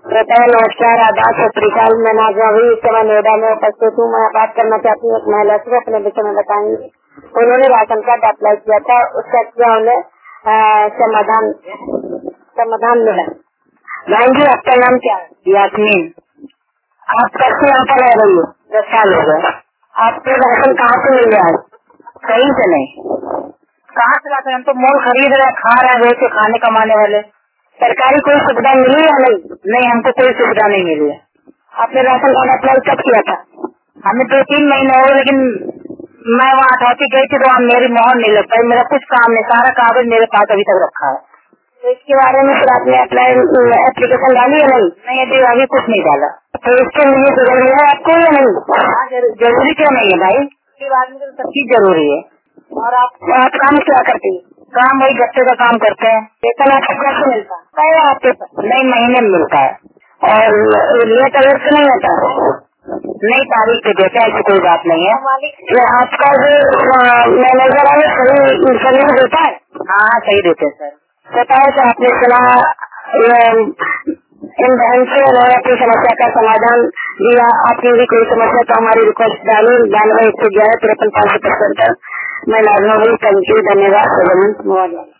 नमस्कार, आदाब, सत श्रीकाल। मैं नाज़िमा हुई इस समय नोएडा में उपस्थित हूँ। मैं बात करना चाहती हूँ एक महिला से, अपने विषय में बताएंगे। उन्होंने राशन कार्ड अप्लाई किया था, उसका क्या उन्हें समाधान मिला। बहन जी, आपका नाम क्या है? यास्मीन। आप कब से यहाँ पर रह रही हो? 10 साल हो गए। आपको राशन कहाँ से मिल रहा है? कहीं से नहीं। कहाँ से लाते हैं? हम तो मोल खरीद रहे, खा रहे, रोज के खाने कमाने वाले। सरकारी कोई सुविधा मिली या नहीं? नहीं, हमको कोई सुविधा नहीं मिली है। आपने राशन कार्ड अप्लाई कब किया था? हमें 2-3 महीने हो, लेकिन मैं वहाँ अथॉरिटी गई थी तो वहाँ मेरी मोहर नहीं लग पाई। मेरा कुछ काम नहीं, सारा कागज मेरे पास अभी तक रखा है। तो इसके बारे में फिर आपने एप्लीकेशन डाली है? नहीं अभी अभी कुछ नहीं डाला। तो इसके लिए जरूरी है आपको या नहीं? जरूरी क्यों नहीं है भाई? इसके बाद में तो सब चीज जरूरी है। और आप काम क्या करती है? काम वही गट्टे का काम करते हैं। वेतन आपको कैसे मिलता है? आपके नहीं, महीने में मिलता है। और लेट अगर से नहीं होता है? नहीं, तारीख पे देते हैं, ऐसी कोई बात नहीं है। ये आपका जो मैनेजर है सही देता है? हाँ सही देते हैं सर। बताओ तो आपने सुना इन बहन से उन्होंने अपनी समस्या का समाधान दिया। आपकी भी कोई समस्या तो हमारी रिक्वेस्ट डाली 92 111 53 555। मैं नाज़िमा हुई। थैंक यू, धन्यवाद।